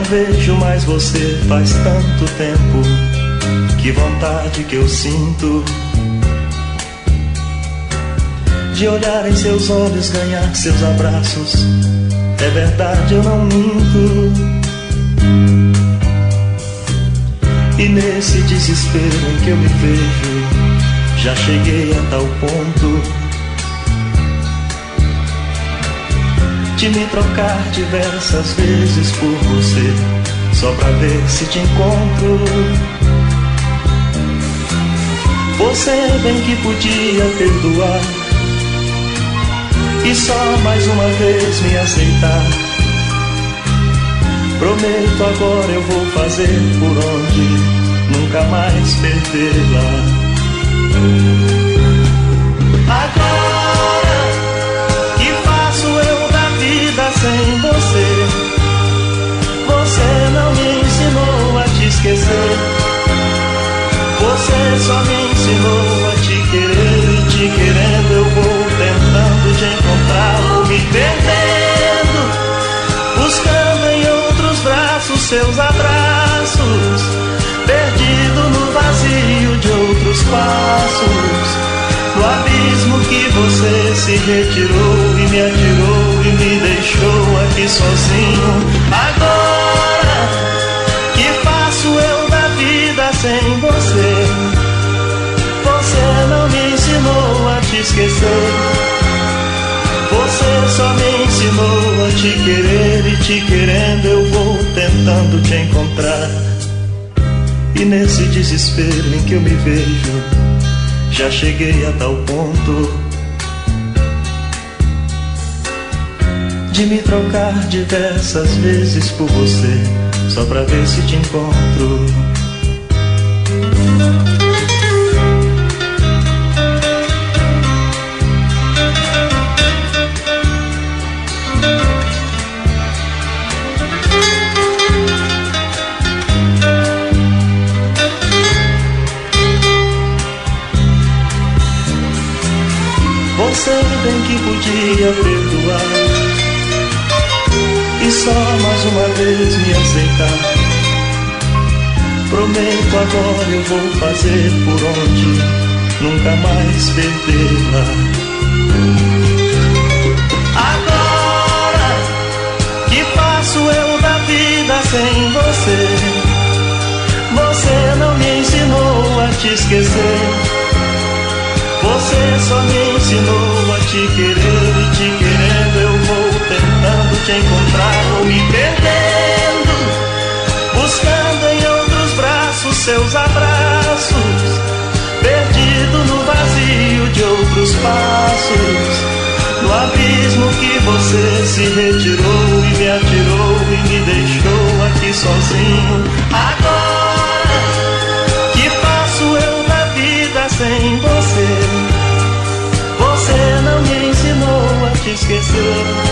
vejo mais você faz tanto tempo. Que vontade que eu sinto de olhar em seus olhos, ganhar seus abraços. É verdade, eu não minto. E nesse desespero em que eu me vejo, já cheguei a tal ponto de me trocar diversas vezes por você, só pra ver se te encontro. Você bem que podia perdoar e só mais uma vez me aceitar. Prometo agora eu vou fazer por onde nunca mais perdê-la. Agora que faço eu da vida sem você? Você não me ensinou a te esquecer. Você só me ensinou a te querer. E te querendo eu vou tentando te encontrar. Vou me perdendo, buscando em outros braços seus abraços, perdido no vazio de outros passos, no abismo que você se retirou e me atirou e me deixou aqui sozinho. Agora que faço eu da vida sem você? Você não me ensinou a te esquecer. Você só me ensinou a te querer. E te querendo eu vou tentando te encontrar. E nesse desespero em que eu me vejo, já cheguei a tal ponto de me trocar diversas vezes por você, só pra ver se te encontro. Você bem que podia perdoar e só mais uma vez me aceitar. Prometo agora eu vou fazer por onde nunca mais perdê-la. Agora que faço eu da vida sem você? Você não me ensinou a te esquecer. Você só me ensinou a te querer. E te querendo eu vou tentando te encontrar. Vou me perdendo, buscando em outros braços seus abraços, perdido no vazio de outros passos, no abismo que você se retirou e me atirou e me deixou aqui sozinho. Agora que faço eu da vida sem você? Você não me ensinou a te esquecer.